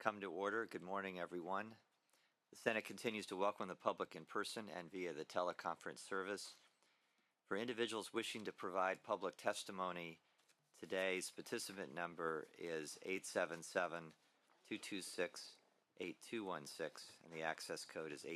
Come to order. Good morning, everyone. The Senate continues to welcome the public in person and via the teleconference service. For individuals wishing to provide public testimony, today's participant number is 877-226-8216, and the access code is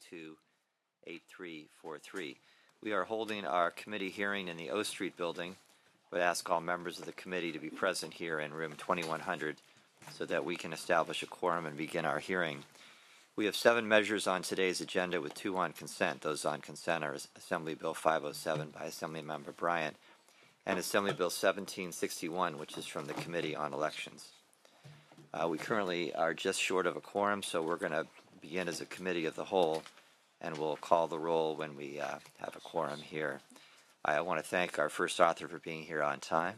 822-8343. We are holding our committee hearing in the O Street building, but ask all members of the committee to be present here in room 2100 so that we can establish a quorum and begin our hearing. We have 7 measures on today's agenda with 2 on consent. Those on consent are Assembly Bill 507 by Assemblymember Bryant and Assembly Bill 1761, which is from the Committee on Elections. We currently are just short of a quorum, so we're going to begin as a committee of the whole, and we'll call the roll when we have a quorum here. I want to thank our first author for being here on time.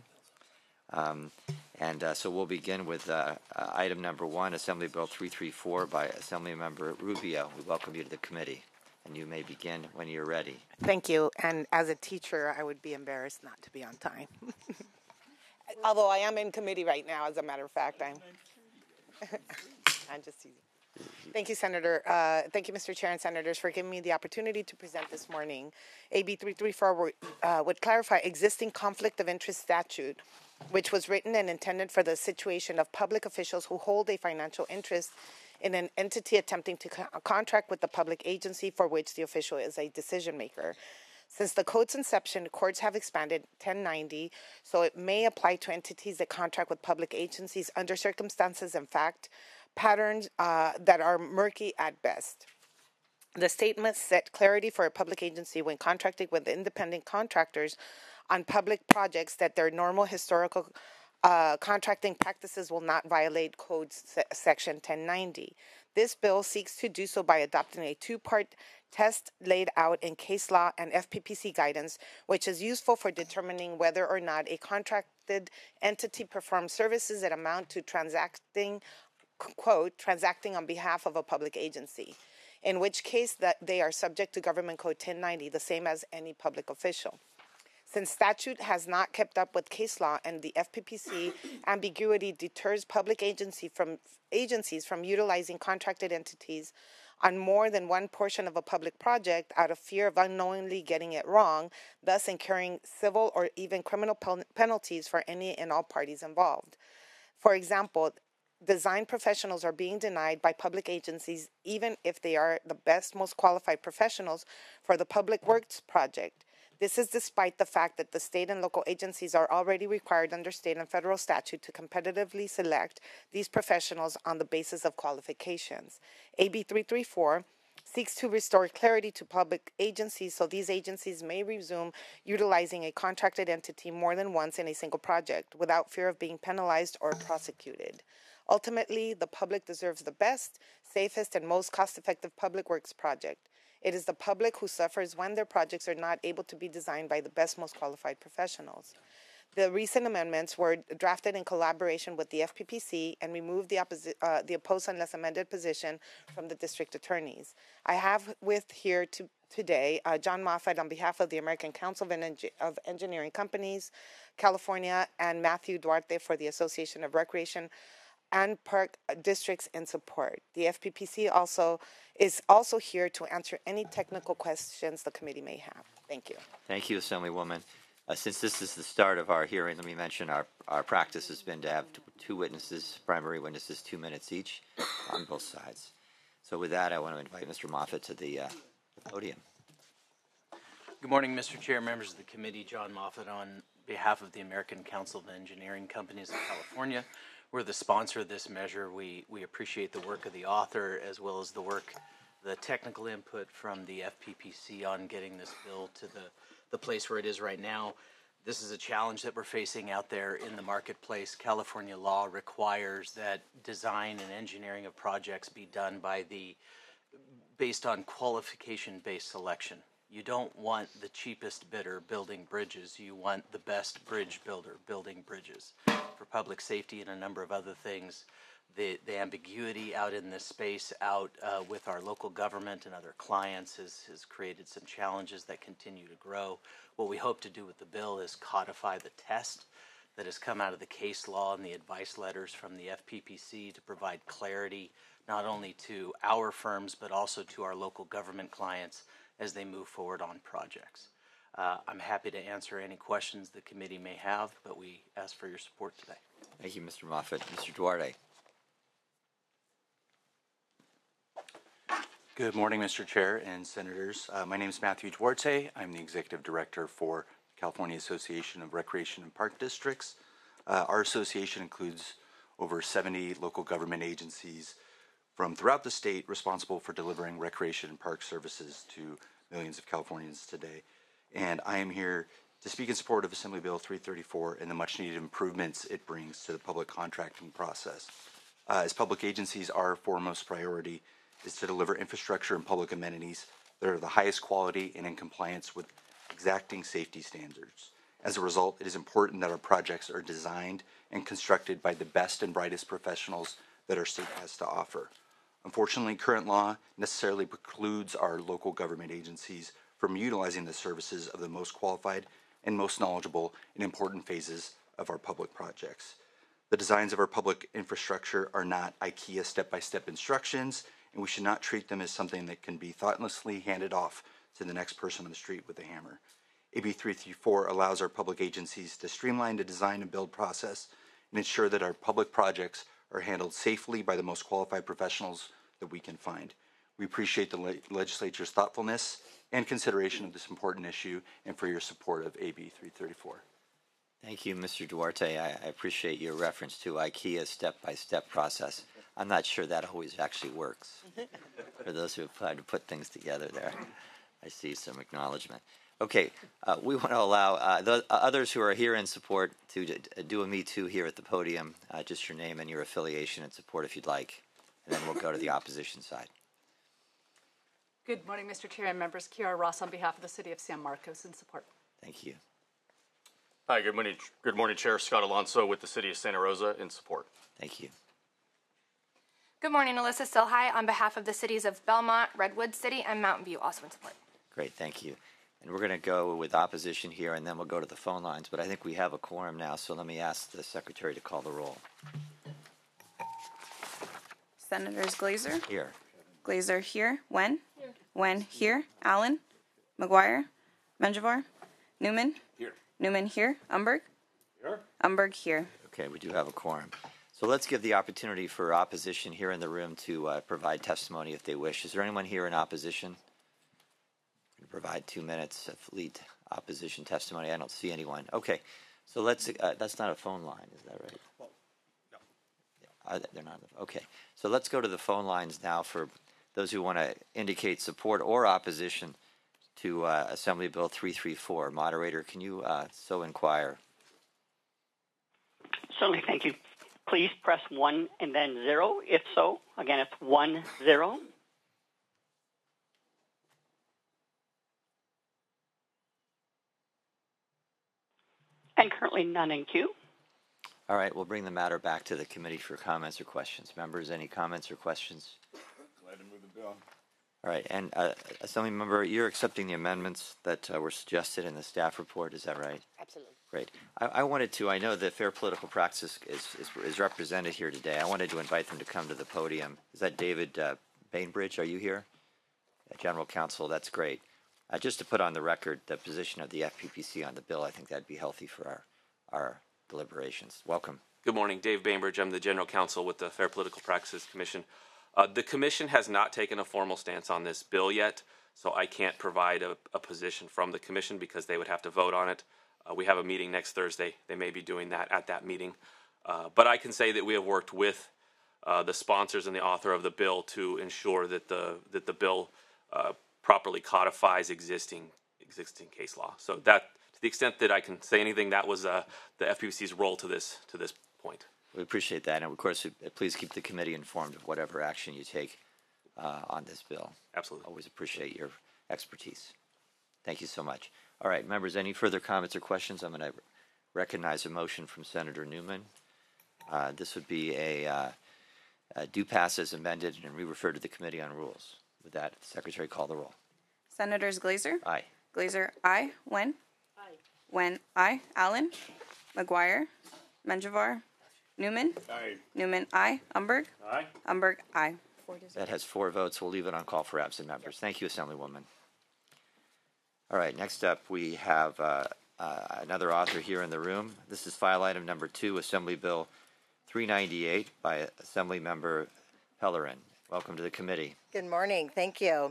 So we'll begin with item number 1, Assembly Bill 334 by Assemblymember Rubio. We welcome you to the committee, and you may begin when you're ready. Thank you. And as a teacher, I would be embarrassed not to be on time. Although I am in committee right now, as a matter of fact. I'm just teasing. Thank you, Senator. Thank you, Mr. Chair and Senators, for giving me the opportunity to present this morning. AB 334 would clarify existing conflict of interest statute, which was written and intended for the situation of public officials who hold a financial interest in an entity attempting to contract with the public agency for which the official is a decision maker. Since the code's inception, courts have expanded 1090, so it may apply to entities that contract with public agencies under circumstances and fact patterns that are murky at best. The state must set clarity for a public agency when contracting with independent contractors on public projects that their normal historical contracting practices will not violate Code Section 1090. This bill seeks to do so by adopting a 2-part test laid out in case law and FPPC guidance, which is useful for determining whether or not a contracted entity performs services that amount to transacting, quote, transacting on behalf of a public agency, in which case that they are subject to Government Code 1090, the same as any public official. Since statute has not kept up with case law and the FPPC ambiguity deters public agencies from utilizing contracted entities on more than one portion of a public project out of fear of unknowingly getting it wrong, thus incurring civil or even criminal penalties for any and all parties involved. For example, design professionals are being denied by public agencies even if they are the best, most qualified professionals for the public works project. This is despite the fact that the state and local agencies are already required under state and federal statute to competitively select these professionals on the basis of qualifications. AB 334 seeks to restore clarity to public agencies so these agencies may resume utilizing a contracted entity more than once in a single project without fear of being penalized or prosecuted. Ultimately, the public deserves the best, safest, and most cost-effective public works project. It is the public who suffers when their projects are not able to be designed by the best, most qualified professionals. The recent amendments were drafted in collaboration with the FPPC and removed the opposed unless amended position from the district attorneys. I have with here today John Moffett on behalf of the American Council of Engineering Companies, California, and Matthew Duarte for the Association of Recreation and Park Districts in support. The FPPC is also here to answer any technical questions the committee may have. Thank you. Thank you, Assemblywoman. Since this is the start of our hearing, let me mention our practice has been to have 2 witnesses, primary witnesses, 2 minutes each on both sides. So with that, I want to invite Mr. Moffett to the podium. Good morning, Mr. Chair, members of the committee. John Moffett on behalf of the American Council of Engineering Companies of California. We're the sponsor of this measure. We appreciate the work of the author as well as the technical input from the FPPC on getting this bill to the place where it is right now. This is a challenge that we're facing out there in the marketplace. California law requires that design and engineering of projects be done based on qualification-based selection. You don't want the cheapest bidder building bridges. You want the best bridge builder building bridges. For public safety and a number of other things, the ambiguity out in this space, with our local government and other clients has created some challenges that continue to grow. What we hope to do with the bill is codify the test that has come out of the case law and the advice letters from the FPPC to provide clarity not only to our firms but also to our local government clients as they move forward on projects. I'm happy to answer any questions the committee may have, but we ask for your support today. Thank you, Mr. Moffett. Mr. Duarte. Good morning, Mr. Chair and Senators. My name is Matthew Duarte. I'm the Executive Director for California Association of Recreation and Park Districts. Our association includes over 70 local government agencies from throughout the state responsible for delivering recreation and park services to millions of Californians today. And I am here to speak in support of Assembly Bill 334 and the much needed improvements it brings to the public contracting process. As public agencies, our foremost priority is to deliver infrastructure and public amenities that are the highest quality and in compliance with exacting safety standards. As a result, it is important that our projects are designed and constructed by the best and brightest professionals that our state has to offer. Unfortunately, current law necessarily precludes our local government agencies from utilizing the services of the most qualified and most knowledgeable in important phases of our public projects. The designs of our public infrastructure are not IKEA step-by-step instructions, and we should not treat them as something that can be thoughtlessly handed off to the next person on the street with a hammer. AB 334 allows our public agencies to streamline the design and build process and ensure that our public projects are handled safely by the most qualified professionals that we can find. We appreciate the legislature's thoughtfulness and consideration of this important issue and for your support of AB 334. Thank you, Mr. Duarte. I appreciate your reference to IKEA's step-by-step process. I'm not sure that always actually works. For those who have tried to put things together there, I see some acknowledgement. Okay, we want to allow the others who are here in support to do a Me Too here at the podium, just your name and your affiliation and support if you'd like, and then we'll go to the opposition side. Good morning, Mr. Chair and members. Kiara Ross on behalf of the City of San Marcos in support. Thank you. Hi, good morning. Good morning, Chair Scott Alonso with the City of Santa Rosa in support. Thank you. Good morning, Alyssa Silhai on behalf of the cities of Belmont, Redwood City, and Mountain View, also in support. Great, thank you. And we're going to go with opposition here, and then we'll go to the phone lines. But I think we have a quorum now, so let me ask the Secretary to call the roll. Senators Glazer? Here. Glazer here. Wen? Here. Wen here. Allen? McGuire? Menjivar? Newman? Here. Newman here. Umberg? Here. Umberg here. Okay, we do have a quorum. So let's give the opportunity for opposition here in the room to provide testimony if they wish. Is there anyone here in opposition? Provide 2 minutes of lead opposition testimony. I don't see anyone. Okay, so let's. That's not a phone line, is that right? Well, no. Yeah, they're not. Okay, so let's go to the phone lines now for those who want to indicate support or opposition to Assembly Bill 334. Moderator, can you so inquire? Certainly, thank you. Please press 1 and then 0, if so. Again, it's 1, 0. And currently none in queue. All right, we'll bring the matter back to the committee for comments or questions. Members, any comments or questions? Glad to move the bill. All right, and Assembly Member, you're accepting the amendments that were suggested in the staff report, is that right? Absolutely. Great. I wanted to, I know that Fair Political Practice is represented here today. I wanted to invite them to come to the podium. Is that David Bainbridge? Are you here? General Counsel, that's great. Just to put on the record the position of the FPPC on the bill, I think that'd be healthy for our deliberations. Welcome. Good morning, Dave Bainbridge. I'm the General Counsel with the Fair Political Practices Commission. The Commission has not taken a formal stance on this bill yet, so I can't provide a position from the Commission because they would have to vote on it. We have a meeting next Thursday. They may be doing that at that meeting. But I can say that we have worked with the sponsors and the author of the bill to ensure that the bill properly codifies existing case law. So that, to the extent that I can say anything, that was the FPPC's role to this point. We appreciate that, and of course, please keep the committee informed of whatever action you take on this bill. Absolutely. Always appreciate your expertise. Thank you so much. All right, members, any further comments or questions? I'm going to recognize a motion from Senator Newman. This would be a do pass as amended and re-refer to the Committee on Rules. With that, Secretary, call the roll. Senators Glazer? Aye. Glazer, aye. Wen? Aye. Wen, aye. Allen? McGuire. Menjivar. Newman. Aye. Newman, aye. Umberg. Aye. Umberg, aye. That has 4 votes. We'll leave it on call for absent members. Thank you, Assemblywoman. All right, next up we have another author here in the room. This is file item number 2, Assembly Bill 398 by Assemblymember Pellerin. Welcome to the committee. Good morning. Thank you.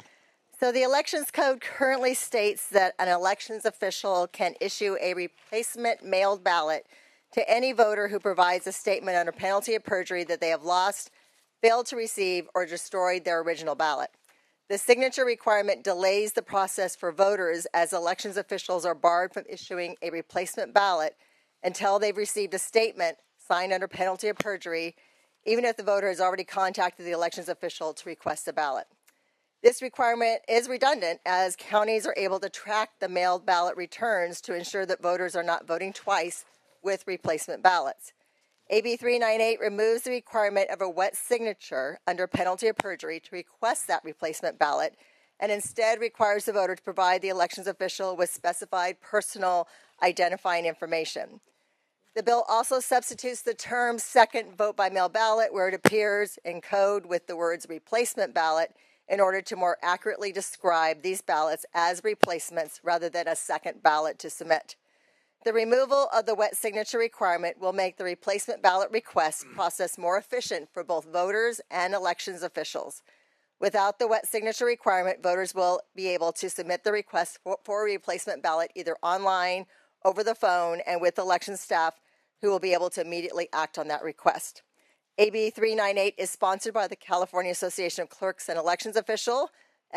So the Elections Code currently states that an elections official can issue a replacement mailed ballot to any voter who provides a statement under penalty of perjury that they have lost, failed to receive, or destroyed their original ballot. The signature requirement delays the process for voters as elections officials are barred from issuing a replacement ballot until they've received a statement signed under penalty of perjury, even if the voter has already contacted the elections official to request a ballot. This requirement is redundant as counties are able to track the mailed ballot returns to ensure that voters are not voting twice with replacement ballots. AB 398 removes the requirement of a wet signature under penalty of perjury to request that replacement ballot and instead requires the voter to provide the elections official with specified personal identifying information. The bill also substitutes the term second vote by mail ballot where it appears in code with the words replacement ballot in order to more accurately describe these ballots as replacements rather than a second ballot to submit. The removal of the wet signature requirement will make the replacement ballot request process more efficient for both voters and elections officials. Without the wet signature requirement, voters will be able to submit the request for a replacement ballot either online, over the phone, and with election staff who will be able to immediately act on that request. AB 398 is sponsored by the California Association of Clerks and Elections Officials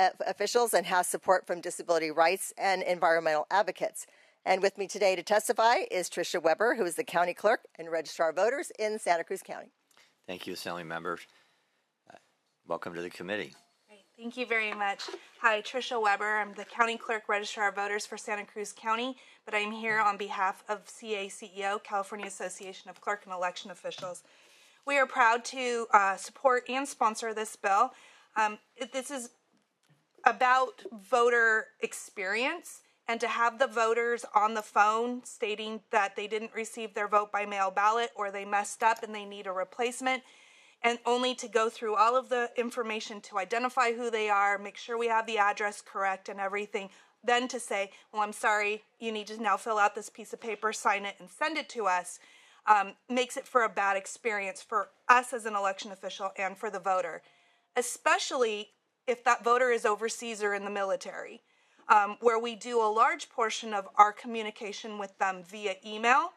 and has support from disability rights and environmental advocates. And with me today to testify is Tricia Weber, who is the county clerk and registrar of voters in Santa Cruz County. Thank you, Assemblymember. Welcome to the committee. Great. Thank you very much. Hi, Tricia Weber. I'm the county clerk registrar of voters for Santa Cruz County, but I'm here on behalf of CACEO, California Association of Clerk and Election Officials. We are proud to support and sponsor this bill. This is about voter experience, and to have the voters on the phone stating that they didn't receive their vote by mail ballot or they messed up and they need a replacement, and only to go through all of the information to identify who they are, make sure we have the address correct and everything, then to say, well, I'm sorry, you need to now fill out this piece of paper, sign it, and send it to us, makes it for a bad experience for us as an election official and for the voter, especially if that voter is overseas or in the military. Where we do a large portion of our communication with them via email,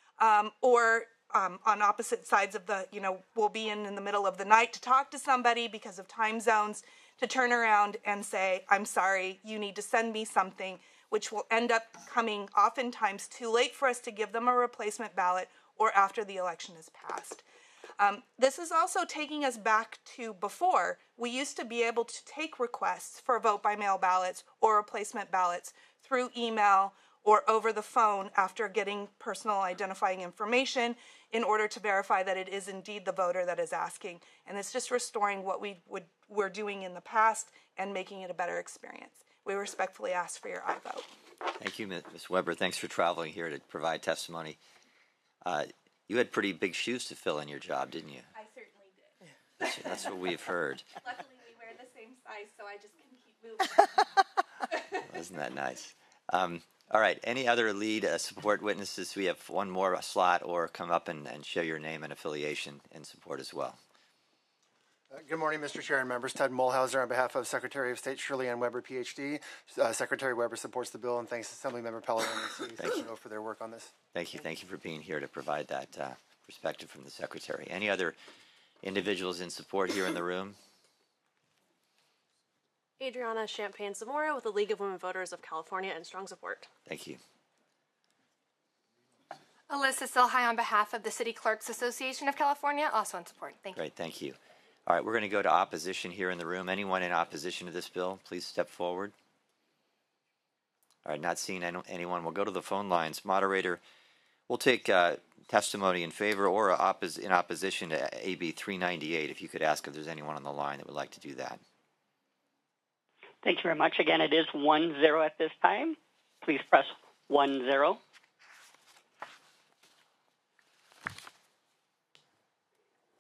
or on opposite sides of the, we'll be in the middle of the night to talk to somebody because of time zones, to turn around and say, I'm sorry, you need to send me something, which will end up coming oftentimes too late for us to give them a replacement ballot or after the election is passed. This is also taking us back to before. We used to be able to take requests for vote-by-mail ballots or replacement ballots through email or over the phone after getting personal identifying information in order to verify that it is indeed the voter that is asking. And it's just restoring what were doing in the past and making it a better experience. We respectfully ask for your aye vote. Thank you, Ms. Weber. Thanks for traveling here to provide testimony. You had pretty big shoes to fill in your job, didn't you? I certainly did. That's what we've heard. Luckily, we wear the same size, so I just can keep moving. Isn't that nice? All right. Any other lead support witnesses? We have one more slot, or come up and share your name and affiliation in support as well. Good morning, Mr. Chair and members. Ted Mulhauser on behalf of Secretary of State Shirley Ann Weber, PhD. Secretary Weber supports the bill, and thanks to Assemblymember Pellerin and CACEO for their work on this. Thank you. Thank you for being here to provide that perspective from the Secretary. Any other individuals in support here in the room? Adriana Champagne-Zamora with the League of Women Voters of California and strong support. Thank you. Alyssa Silhai on behalf of the City Clerks Association of California, also in support. Thank you. Great, thank you. All right, we're going to go to opposition here in the room. Anyone in opposition to this bill, please step forward. All right, not seeing anyone. We'll go to the phone lines. Moderator, we'll take testimony in favor or in opposition to AB 398. If you could ask if there's anyone on the line that would like to do that. Thank you very much. Again, it is 1-0 at this time. Please press 1-0.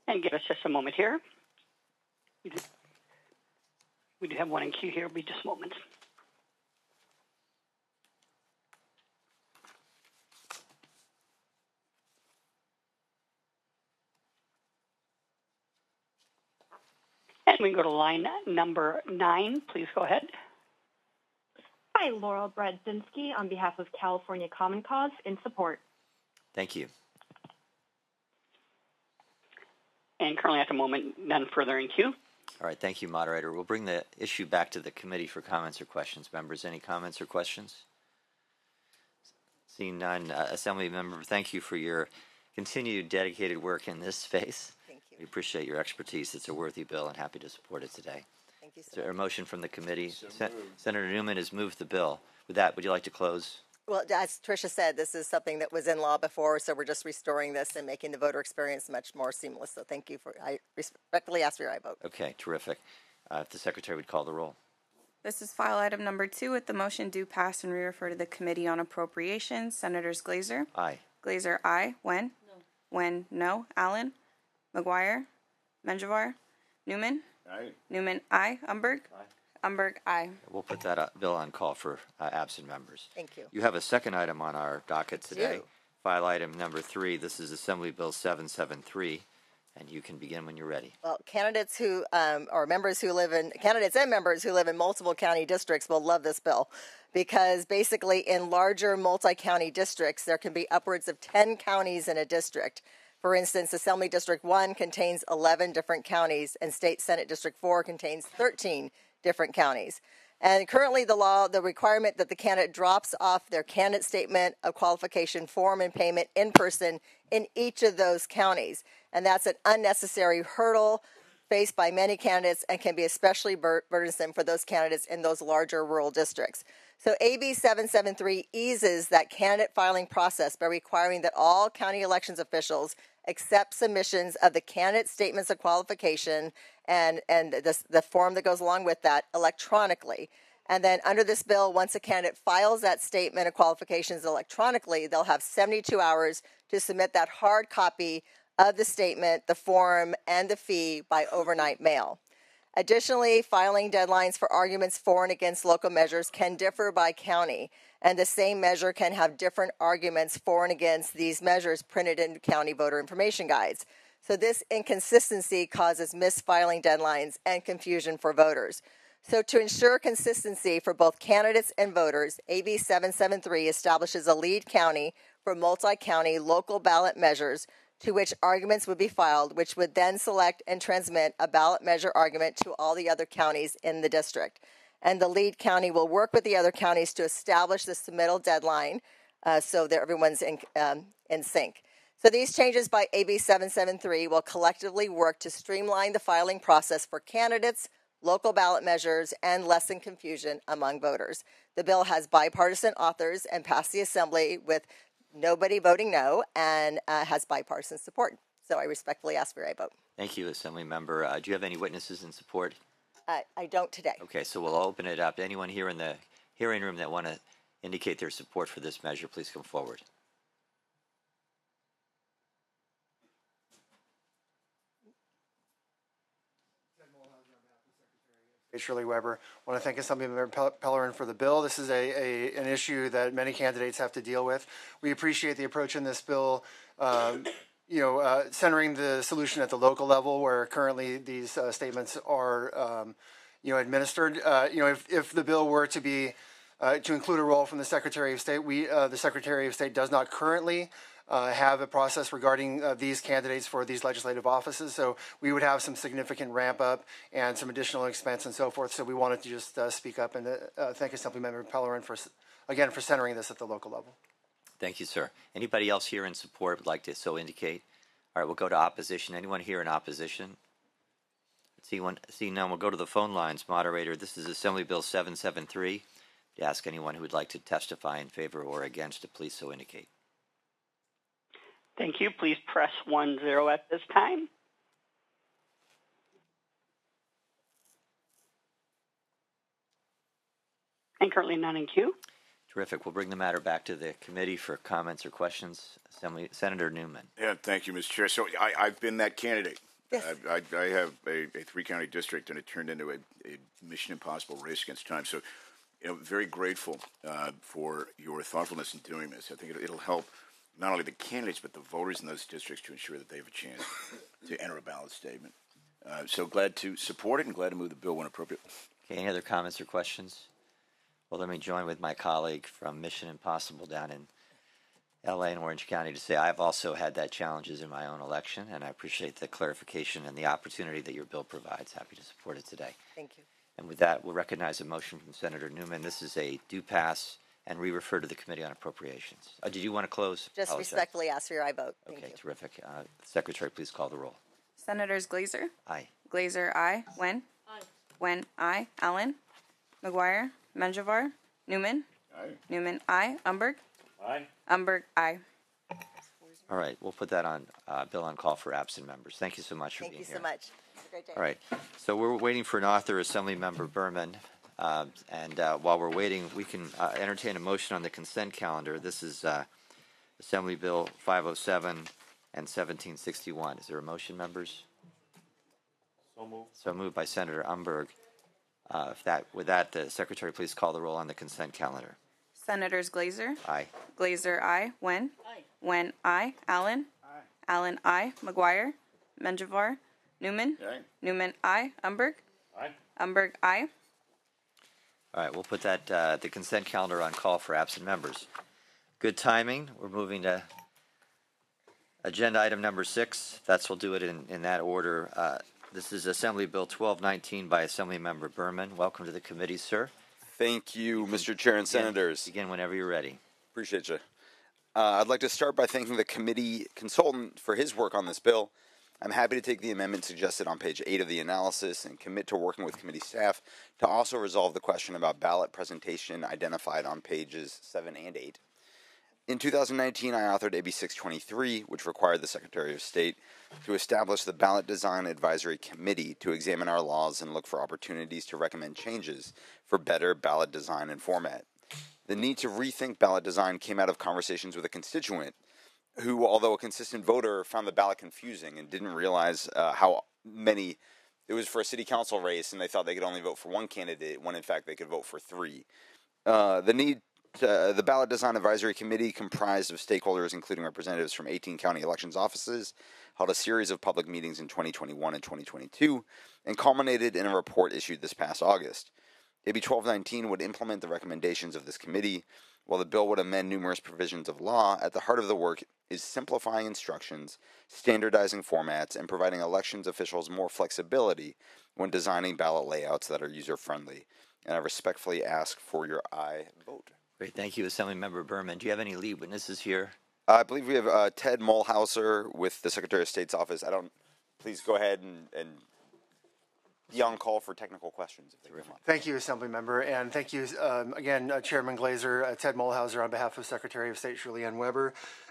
And give us just a moment here. We do have one in queue here. Be just a moment. And we go to line number 9. Please go ahead. Hi, Laurel Bradzinski on behalf of California Common Cause in support. Thank you. And currently at the moment, none further in queue. All right, thank you, moderator. We'll bring the issue back to the committee for comments or questions. Members, any comments or questions? Seeing none, Assembly member, thank you for your continued dedicated work in this space. Thank you. We appreciate your expertise. It's a worthy bill and happy to support it today. Thank you, Is there a motion from the committee? So Senator Newman has moved the bill. With that, would you like to close? Well, as Tricia said, this is something that was in law before, so we're just restoring this and making the voter experience much more seamless. So thank you I respectfully ask for your aye vote. Okay, terrific. If the secretary would call the roll. This is file item number 2 with the motion do pass and re-refer to the Committee on Appropriations. Senators Glazer? Aye. Glazer, aye. Wen? No. Wen, no. Allen? McGuire? Menjivar? Newman? Aye. Newman, aye. Umberg? Aye. Umberg, aye. We'll put that bill on call for absent members. Thank you. You have a second item on our docket today. do. File item number 3. This is Assembly Bill 773, and you can begin when you're ready. Well, candidates who candidates and members who live in multiple county districts will love this bill, because basically in larger multi-county districts there can be upwards of 10 counties in a district. For instance, Assembly District 1 contains 11 different counties, and State Senate District 4 contains 13 different counties. And currently the requirement that the candidate drops off their candidate statement of qualification form and payment in person in each of those counties. And that's an unnecessary hurdle faced by many candidates and can be especially burdensome for those candidates in those larger rural districts. So AB 773 eases that candidate filing process by requiring that all county elections officials accept submissions of the candidate statements of qualification and the form that goes along with that electronically. And then under this bill, once a candidate files that statement of qualifications electronically, they'll have 72 hours to submit that hard copy of the statement, the form, and the fee by overnight mail. Additionally, filing deadlines for arguments for and against local measures can differ by county, and the same measure can have different arguments for and against these measures printed in county voter information guides. So this inconsistency causes misfiling deadlines and confusion for voters. So to ensure consistency for both candidates and voters, AB 773 establishes a lead county for multi-county local ballot measures to which arguments would be filed, which would then select and transmit a ballot measure argument to all the other counties in the district. And the lead county will work with the other counties to establish the submittal deadline so that everyone's in sync. So these changes by AB 773 will collectively work to streamline the filing process for candidates, local ballot measures, and lessen confusion among voters. The bill has bipartisan authors and passed the Assembly with nobody voting no, and has bipartisan support. So I respectfully ask for your vote. Thank you, Assembly member. Do you have any witnesses in support? I don't today. Okay, so we'll open it up. Anyone here in the hearing room that want to indicate their support for this measure, please come forward. Shirley Weber. I want to thank Assemblymember Pellerin for the bill. This is an issue that many candidates have to deal with. We appreciate the approach in this bill, centering the solution at the local level, where currently these statements are, administered. If the bill were to be to include a role from the Secretary of State, the Secretary of State does not currently have a process regarding these candidates for these legislative offices. So we would have some significant ramp up and some additional expense and so forth. So we wanted to just speak up and thank Assemblymember Pellerin for centering this at the local level. Thank you, sir. Anybody else here in support would like to so indicate? All right, we'll go to opposition. Anyone here in opposition? See none, we'll go to the phone lines. Moderator, this is Assembly Bill 773. To ask anyone who would like to testify in favor or against to please so indicate. Thank you. Please press 10 at this time. And currently none in queue. Terrific. We'll bring the matter back to the committee for comments or questions. Senator Newman. Yeah, thank you, Mr. Chair. So I've been that candidate Yes. I have a three-county district, and it turned into a Mission Impossible race against time. So, very grateful for your thoughtfulness in doing this. I think it'll help not only the candidates but the voters in those districts to ensure that they have a chance to enter a ballot statement. So glad to support it and glad to move the bill when appropriate. Okay, any other comments or questions? Well, let me join with my colleague from Mission Impossible down in LA and Orange County to say I've also had that challenges in my own election, and I appreciate the clarification and the opportunity that your bill provides. Happy to support it today. Thank you. And with that, we'll recognize a motion from Senator Newman. This is a do pass and re-refer to the Committee on Appropriations. Did you want to close? Just Apologize. respectfully ask for your aye vote. Thank Okay, you. terrific. Secretary, please call the roll. Senators Glazer, Aye. Glazer, aye. Wen, Aye. Wen, aye. Allen, McGuire, Menjivar, Newman, Aye. Newman, aye. Umberg, Aye. Umberg, aye. All right, we'll put that on bill on call for absent members. Thank you so much for Thank being you here. so much. Have a great day. All right, so we're waiting for an author, Assemblymember Berman, and while we're waiting, we can entertain a motion on the consent calendar. This is Assembly Bill 507 and 1761. Is there a motion, members? So moved. So moved by Senator Umberg. With that, the Secretary, please call the roll on the consent calendar. Senators Glazer, Aye. Glazer, aye. Wen, Wen, aye. Allen, Allen, aye. McGuire, Menjivar, Newman, Aye. Newman, aye. Umberg, Aye. Umberg, aye. All right, we'll put that the consent calendar on call for absent members. Good timing. We're moving to agenda item number 6. We'll do it in that order. This is Assembly Bill 1219 by Assemblymember Berman. Welcome to the committee, sir. Thank you, Mr. Chair and Senators. Begin whenever you're ready. Appreciate you. I'd like to start by thanking the committee consultant for his work on this bill. I'm happy to take the amendment suggested on page 8 of the analysis and commit to working with committee staff to also resolve the question about ballot presentation identified on pages 7 and 8. In 2019, I authored AB 623, which required the Secretary of State to establish the Ballot Design Advisory Committee to examine our laws and look for opportunities to recommend changes for better ballot design and format. The need to rethink ballot design came out of conversations with a constituent who, although a consistent voter, found the ballot confusing and didn't realize how many it was for a city council race, and they thought they could only vote for one candidate when in fact they could vote for 3. The Ballot Design Advisory Committee, comprised of stakeholders including representatives from 18 county elections offices, held a series of public meetings in 2021 and 2022 and culminated in a report issued this past August. AB 1219 would implement the recommendations of this committee, while the bill would amend numerous provisions of law. At the heart of the work is simplifying instructions, standardizing formats, and providing elections officials more flexibility when designing ballot layouts that are user-friendly. And I respectfully ask for your aye vote. Great, thank you, Assemblymember Berman. Do you have any lead witnesses here? I believe we have Ted Mulhauser with the Secretary of State's office. Please go ahead and be on call for technical questions. If they come up. Thank you, Assemblymember, and thank you again, Chairman Glazer, Ted Mulhauser, on behalf of Secretary of State Julianne Weber.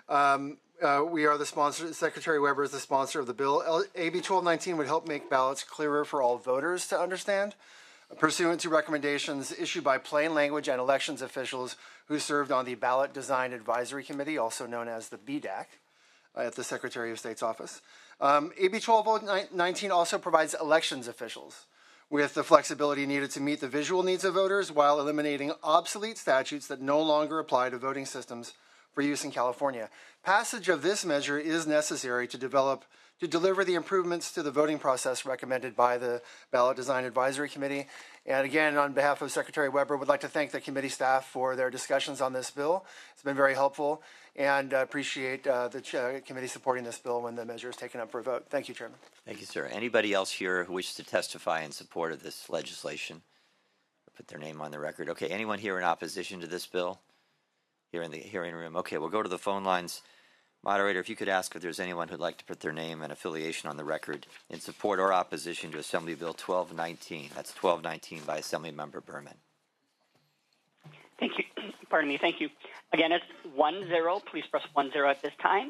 We are the sponsor. Secretary Weber is the sponsor of the bill. AB 1219 would help make ballots clearer for all voters to understand, pursuant to recommendations issued by plain language and elections officials who served on the Ballot Design Advisory Committee, also known as the BDAC, at the Secretary of State's office. AB 1219 also provides elections officials with the flexibility needed to meet the visual needs of voters while eliminating obsolete statutes that no longer apply to voting systems for use in California. Passage of this measure is necessary to deliver the improvements to the voting process recommended by the Ballot Design Advisory Committee. And again, on behalf of Secretary Weber, would like to thank the committee staff for their discussions on this bill. It's been very helpful, and appreciate the committee supporting this bill when the measure is taken up for a vote. Thank you, Chairman. Thank you, sir. Anybody else here who wishes to testify in support of this legislation? Put their name on the record. Okay, anyone here in opposition to this bill? Here in the hearing room. Okay, we'll go to the phone lines. Moderator, if you could ask if there's anyone who'd like to put their name and affiliation on the record in support or opposition to Assembly Bill 1219. That's 1219 by Assemblymember Berman. Thank you. Pardon me. Thank you. Again, it's 10. Please press 10 at this time.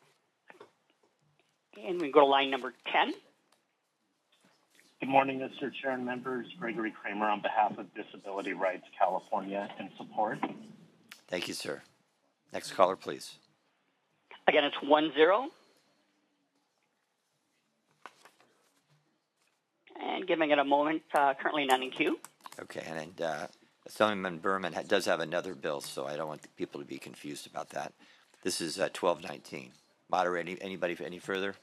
And we go to line number 10. Good morning, Mr. Chair and members. Gregory Kramer on behalf of Disability Rights California in support. Thank you, sir. Next caller, please. Again, it's 10. second, giving it a moment. Currently none in queue. Okay, and Assemblyman Berman does have another bill, so I don't want people to be confused about that. This is 1219. Moderator, anybody any further?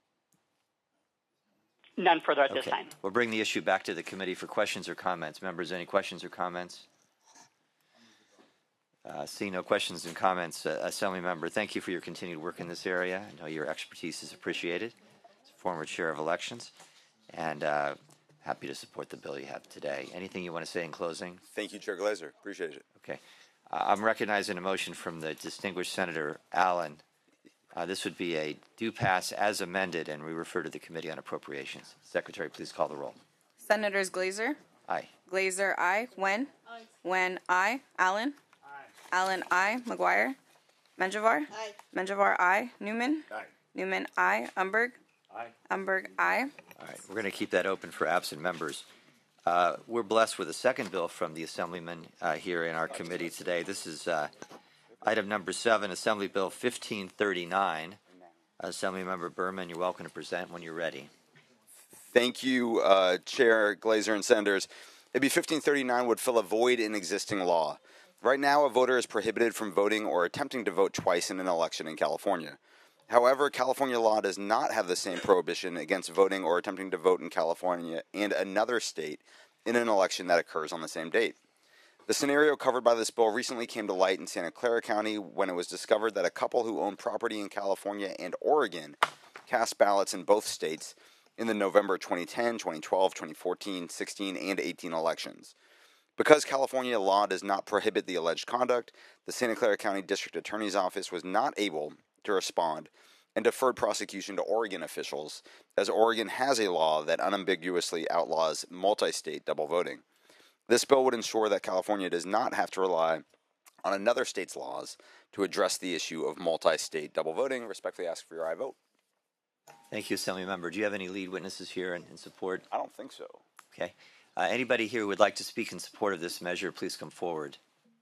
None further at this Okay. time. We'll bring the issue back to the committee for questions or comments. Members, any questions or comments? Seeing no questions and comments, Assemblymember, thank you for your continued work in this area. I know your expertise is appreciated. As a former chair of elections, and happy to support the bill you have today. Anything you want to say in closing? Thank you, Chair Glazer. Appreciate it. Okay. I'm recognizing a motion from the distinguished Senator Allen. This would be a do pass as amended, and we refer to the Committee on Appropriations. Secretary, please call the roll. Senators Glazer, Aye. Glazer, aye. Wen, Wen, aye. Allen, Allen, aye. McGuire, Menjivar, Menjivar, aye. Newman, Newman, aye. Umberg, Umberg, aye. All right, we're going to keep that open for absent members. We're blessed with a second bill from the Assemblyman here in our committee today. This is item number 7, Assembly Bill 1539. Assemblymember Berman, you're welcome to present when you're ready. Thank you, Chair Glazer and Senators. AB 1539 would fill a void in existing law. Right now, a voter is prohibited from voting or attempting to vote twice in an election in California. However, California law does not have the same prohibition against voting or attempting to vote in California and another state in an election that occurs on the same date. The scenario covered by this bill recently came to light in Santa Clara County when it was discovered that a couple who owned property in California and Oregon cast ballots in both states in the November 2010, 2012, 2014, 16, and 18 elections. Because California law does not prohibit the alleged conduct, the Santa Clara County District Attorney's Office was not able to respond and deferred prosecution to Oregon officials, as Oregon has a law that unambiguously outlaws multi-state double voting. This bill would ensure that California does not have to rely on another state's laws to address the issue of multi-state double voting. Respectfully ask for your aye vote. Thank you, Assemblymember. Do you have any lead witnesses here in support? I don't think so. Okay. Anybody here who would like to speak in support of this measure, please come forward.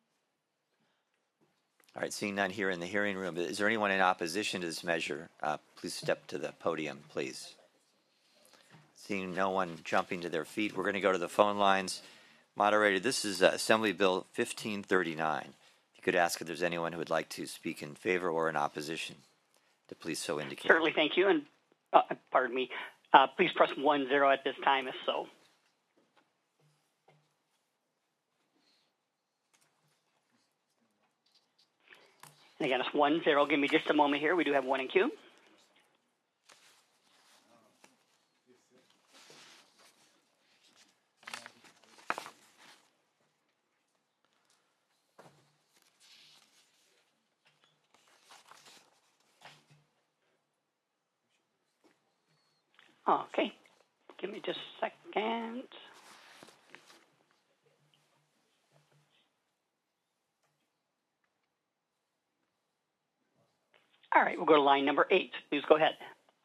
All right, seeing none here in the hearing room, is there anyone in opposition to this measure? Please step to the podium, please. Seeing no one jumping to their feet, we're going to go to the phone lines. Moderator, this is Assembly Bill 1539. If you could ask if there's anyone who would like to speak in favor or in opposition, to please so indicate. Certainly, thank you. And pardon me, please press 10 at this time if so. And again, it's 10. Give me just a moment here. We do have one in queue. Okay. Give me just a second. All right, we'll go to line number 8. Please go ahead.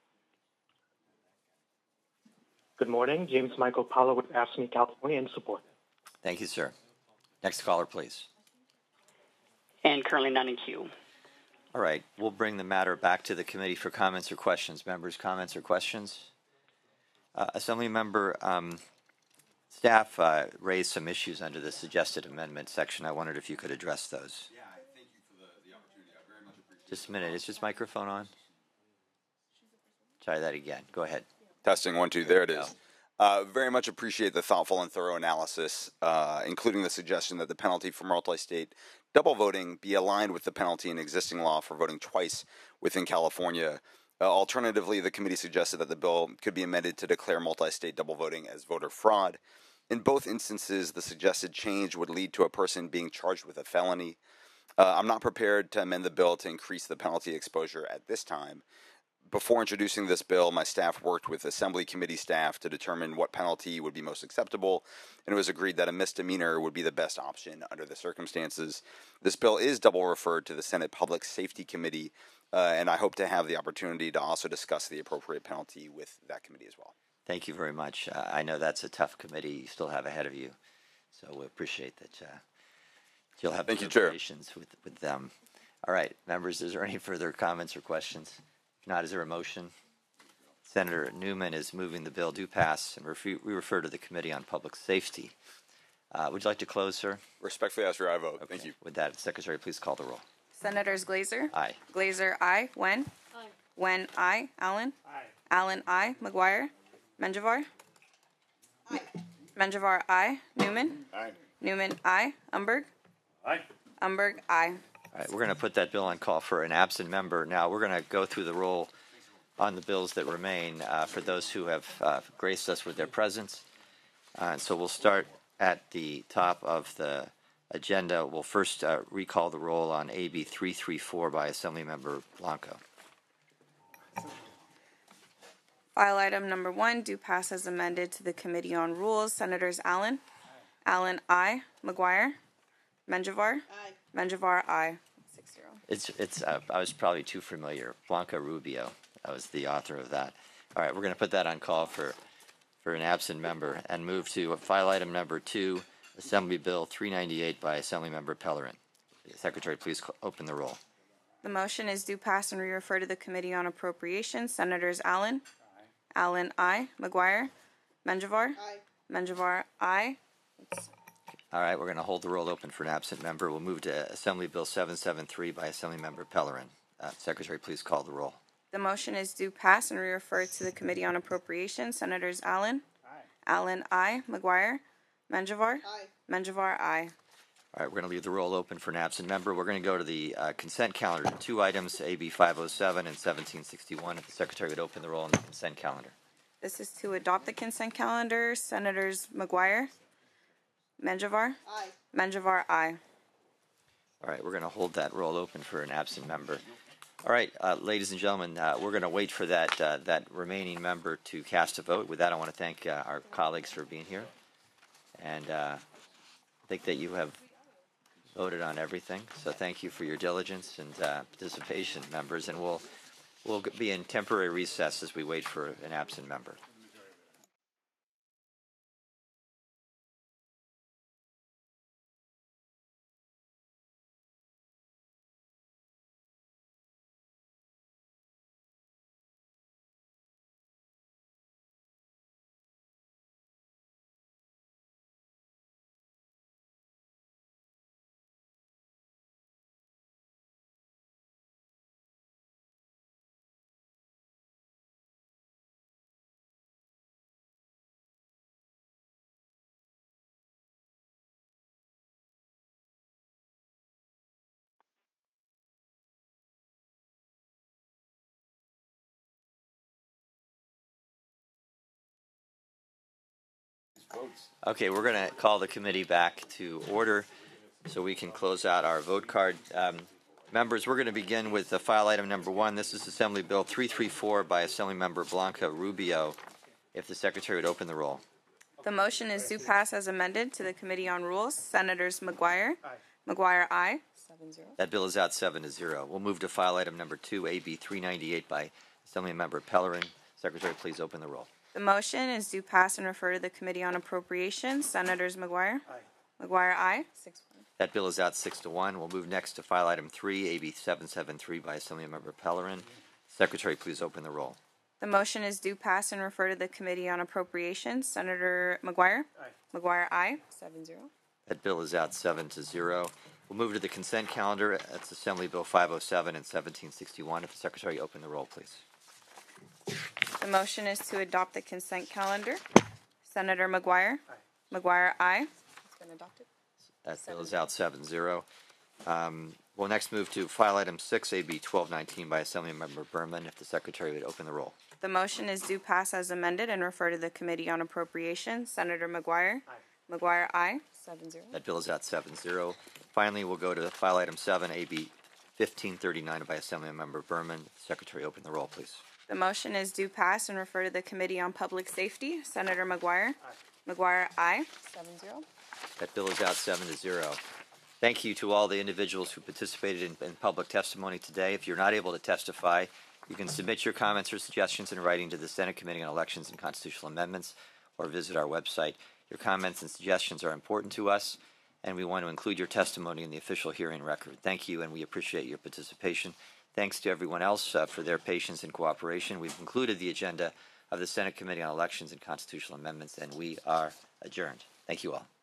Good morning. James Michael Paulo with AFSCME California in support. Thank you, sir. Next caller, please. And currently none in queue. All right, we'll bring the matter back to the committee for comments or questions. Members, comments or questions? Assemblymember, staff raised some issues under the suggested amendment section. I wondered if you could address those. Yeah, thank you for the opportunity. I very much appreciate it. Just a minute. Is this microphone on? Try that again. Go ahead. Testing 1, 2. There it is. Very much appreciate the thoughtful and thorough analysis, including the suggestion that the penalty for multi-state double voting be aligned with the penalty in existing law for voting twice within California. Alternatively, the committee suggested that the bill could be amended to declare multi-state double voting as voter fraud. In both instances, the suggested change would lead to a person being charged with a felony. I'm not prepared to amend the bill to increase the penalty exposure at this time. Before introducing this bill, my staff worked with Assembly Committee staff to determine what penalty would be most acceptable, and it was agreed that a misdemeanor would be the best option under the circumstances. This bill is double referred to the Senate Public Safety Committee, and I hope to have the opportunity to also discuss the appropriate penalty with that committee as well. Thank you very much. I know that's a tough committee you still have ahead of you, so we appreciate that you'll have deliberations with them. All right, members, is there any further comments or questions? If not, is there a motion? Senator Newman is moving the bill do pass, and we refer to the Committee on Public Safety. Would you like to close, sir? Respectfully ask for your aye vote. Thank you. With that, Secretary, please call the roll. Senators Glazer? Aye. Glazer, aye. Wen? Aye. Wen, aye. Allen? Aye. Allen, aye. McGuire? Menjivar? Aye. Menjivar, aye. Newman? Aye. Newman, aye. Umberg? Aye. Umberg, aye. All right, we're going to put that bill on call for an absent member. Now, we're going to go through the roll on the bills that remain for those who have graced us with their presence. And so we'll start at the top of the agenda. We'll first recall the roll on AB 334 by Assemblymember Blanco. File item number 1, do pass as amended to the Committee on Rules. Senators Allen? Allen, aye. McGuire? Menjivar? Aye. Menjivar, aye. 6-0. I was probably too familiar. Blanca Rubio. I was the author of that. All right, we're going to put that on call for an absent member and move to file item number 2, Assembly Bill 398 by Assemblymember Pellerin. Secretary, please open the roll. The motion is do pass and re-refer to the Committee on Appropriations. Senators Allen? Aye. Allen, aye. McGuire? Menjivar? Aye. Menjivar, aye. All right, we're going to hold the roll open for an absent member. We'll move to Assembly Bill 773 by Assemblymember Pellerin. Secretary, please call the roll. The motion is do pass and re-refer to the Committee on Appropriations. Senators Allen? Aye. Allen, aye. McGuire? Menjivar? Aye. Menjivar, aye. All right, we're going to leave the roll open for an absent member. We're going to go to the consent calendar. 2 items, AB 507 and 1761. If the Secretary would open the roll on the consent calendar. This is to adopt the consent calendar. Senators McGuire? Menjivar? Aye. Menjivar, aye. All right, we're going to hold that roll open for an absent member. All right, ladies and gentlemen, we're going to wait for that remaining member to cast a vote. With that, I want to thank our colleagues for being here. And I think that you have voted on everything. So thank you for your diligence and participation, members. And we'll be in temporary recess as we wait for an absent member. Okay, we're going to call the committee back to order so we can close out our vote card. Members, we're going to begin with file item number 1. This is Assembly Bill 334 by Assemblymember Blanca Rubio. If the Secretary would open the roll. The motion is do pass as amended to the Committee on Rules. Senators McGuire? Aye. McGuire, aye. 7-0. That bill is out 7-0. We'll move to file item number 2, AB 398 by Assemblymember Pellerin. Secretary, please open the roll. The motion is do pass and refer to the Committee on Appropriations. Senators McGuire? Aye. McGuire, aye. 6-1. That bill is out 6-1. We'll move next to file item 3, AB 773 by Assemblymember Pellerin. Secretary, please open the roll. The motion is do pass and refer to the Committee on Appropriations. Senator McGuire? Aye. McGuire, aye. 7-0. That bill is out 7-0. We'll move to the consent calendar. That's Assembly Bill 507 and 1761. If the Secretary open the roll, please. The motion is to adopt the consent calendar. Senator McGuire? Aye. McGuire, aye. It's been adopted. That bill is out 7-0. We'll next move to file item 6, AB 1219 by Assemblymember Berman. If the Secretary would open the roll. The motion is do pass as amended and refer to the Committee on Appropriations. Senator McGuire? Aye. McGuire, aye. 7-0. That bill is out 7-0. Finally, we'll go to file item 7, AB 1539 by Assemblymember Berman. Secretary, open the roll, please. The motion is do pass and refer to the Committee on Public Safety. Senator McGuire? Aye. McGuire, aye. 7-0. That bill is out 7-0. Thank you to all the individuals who participated in public testimony today. If you're not able to testify, you can submit your comments or suggestions in writing to the Senate Committee on Elections and Constitutional Amendments or visit our website. Your comments and suggestions are important to us, and we want to include your testimony in the official hearing record. Thank you, and we appreciate your participation. Thanks to everyone else for their patience and cooperation. We've concluded the agenda of the Senate Committee on Elections and Constitutional Amendments, and we are adjourned. Thank you all.